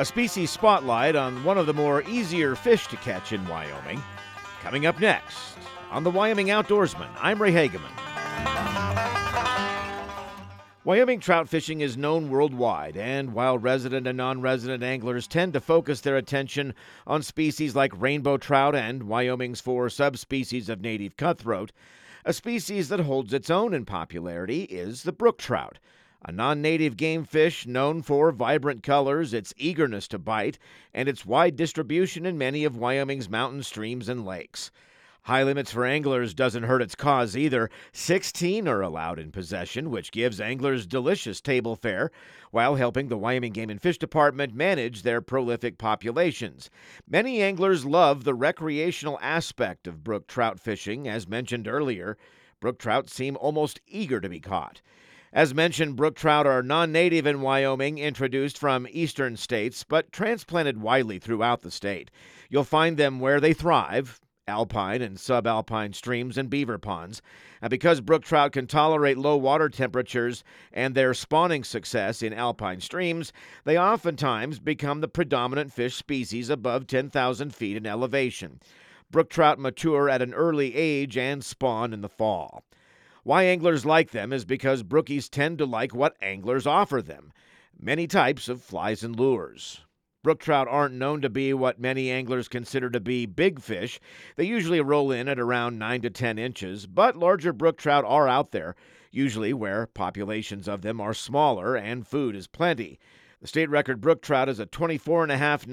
A species spotlight on one of the more easier fish to catch in Wyoming. Coming up next on the Wyoming Outdoorsman, I'm Ray Hageman. Wyoming trout fishing is known worldwide, and while resident and non-resident anglers tend to focus their attention on species like rainbow trout and Wyoming's 4 subspecies of native cutthroat, a species that holds its own in popularity is the brook trout, a non-native game fish known for vibrant colors, its eagerness to bite, and its wide distribution in many of Wyoming's mountain streams and lakes. High limits for anglers doesn't hurt its cause either. 16 are allowed in possession, which gives anglers delicious table fare while helping the Wyoming Game and Fish Department manage their prolific populations. Many anglers love the recreational aspect of brook trout fishing. As mentioned earlier, brook trout seem almost eager to be caught. As mentioned, brook trout are non-native in Wyoming, introduced from eastern states, but transplanted widely throughout the state. You'll find them where they thrive, alpine and subalpine streams and beaver ponds. And because brook trout can tolerate low water temperatures and their spawning success in alpine streams, they oftentimes become the predominant fish species above 10,000 feet in elevation. Brook trout mature at an early age and spawn in the fall. Why anglers like them is because brookies tend to like what anglers offer them: many types of flies and lures. Brook trout aren't known to be what many anglers consider to be big fish. They usually roll in at around 9 to 10 inches, but larger brook trout are out there, usually where populations of them are smaller and food is plenty. The state record brook trout is a 24.5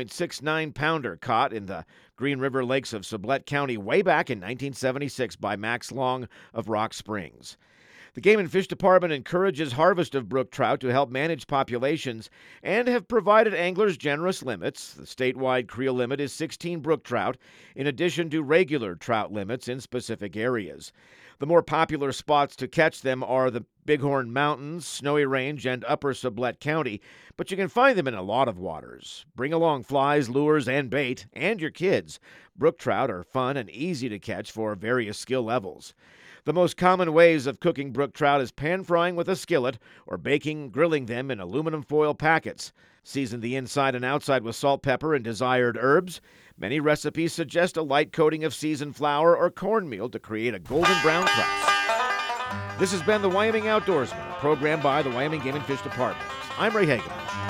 9.69 pounder caught in the Green River Lakes of Sublette County way back in 1976 by Max Long of Rock Springs. The Game and Fish Department encourages harvest of brook trout to help manage populations and have provided anglers generous limits. The statewide creel limit is 16 brook trout, in addition to regular trout limits in specific areas. The more popular spots to catch them are the Bighorn Mountains, Snowy Range, and Upper Sublette County, but you can find them in a lot of waters. Bring along flies, lures, and bait, and your kids. Brook trout are fun and easy to catch for various skill levels. The most common ways of cooking brook trout is pan-frying with a skillet or grilling them in aluminum foil packets. Season the inside and outside with salt, pepper, and desired herbs. Many recipes suggest a light coating of seasoned flour or cornmeal to create a golden brown crust. This has been the Wyoming Outdoorsman, a program by the Wyoming Game and Fish Department. I'm Ray Hageman.